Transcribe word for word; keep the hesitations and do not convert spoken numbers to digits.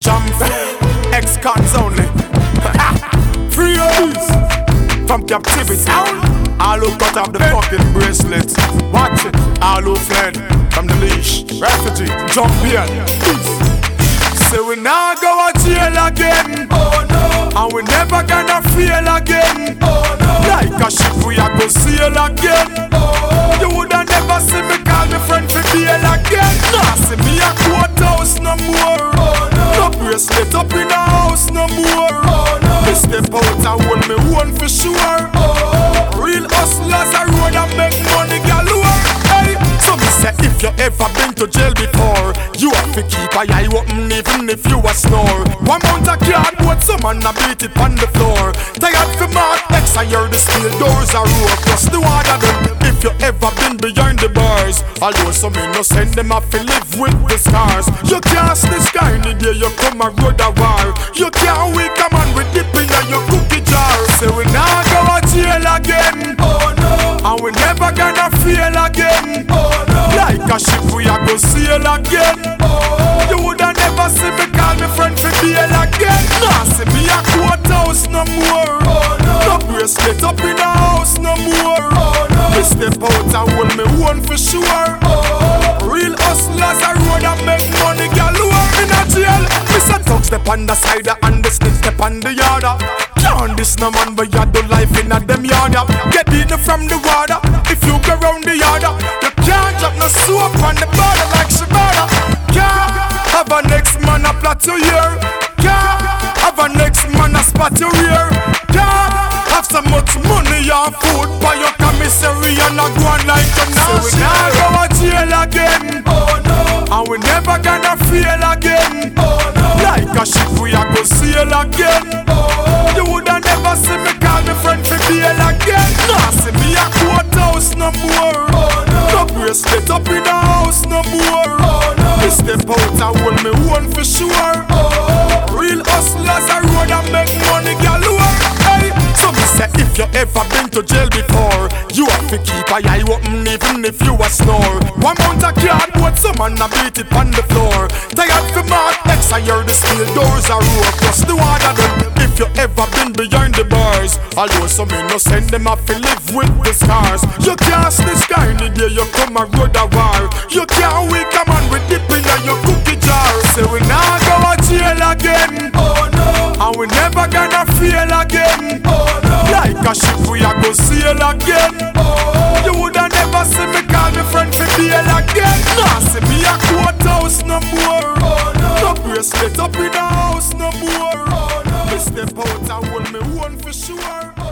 Jump, ex-cons only. Freeze from captivity. All who cut off the fucking bracelet. Watch it. All who fled from the leash. Refugee, jump here. Say we now go to jail again. Oh no. And we never gonna feel again. Oh no. Like a ship we a go sail again. Oh. You woulda never see me call me friend for bail again. Nah, see me a courthouse no more. Oh no. No bracelet up in the house no more. Oh no. Me step out and hold me own for sure. Oh. Real hustlers a road and make money galore. Hey, so me say if you ever been to jail before, you have to keep a eye open even if you a snore. One mount a cardboard, some man a beat it on the floor. Tired for mark X, I hear the steel doors are roar. Plus the water them, if you ever been behind the bars. Although some innocent them have to live with the scars. You can't this guy any day you come a road a war. You can't wake a man with dip in your cookie jar. Say we now go to jail again. Oh no. And we never gonna feel again. Oh no. Like a ship we a go sail again. Oh. You woulda never see me call me friend for bail again. Nah, see me a courthouse no more. Oh no. No bracelet up in the house no more. Oh no. Me step out and hold me own for sure. Oh. Real hustlers a road and make money galore in a jail. Me say talk step on the side and the snitch step on the yard. Can't this no man but you do life in a them yard. Get in from the water if you go round the yard. You can't drop no soap on the border like Shibata. Can't have a next man a plot to hear. Can't have a next man a spot to rear. Can't have so much money or food for your commissary and not go on like a now. So we now go to jail again. Oh no. And we never gonna feel again. Oh no. Like a ship we a go sail again. Oh. You woulda never see me call me friend for bail again. Nah, see me a courthouse no more. Oh no. No bracelet up in the house no more. Oh no. Me step out and hold me own for sure. Oh. Real hustlers a road and make money galore. Hey, so me say if you ever been to jail before, you have to keep a eye open even if you a snore. One mount a cardboard, some man a beat it on the floor. Tired for mark X, I hear the steel doors are roar. Plus the water them, if you ever been behind the bars. Although some innocent them have to live with the scars. You can't this guy any day you come a road a war. You can't wake a man with dip in your cookie jar. Say we now go to jail again. Oh no. And we never gonna feel again. Oh no. Like a ship we a go sail again. Oh. You woulda never see me call me friend for bail again. Nah, see me a courthouse no more. Oh no. No bracelet up in the house no more. Oh no. Me step out and hold me own for sure.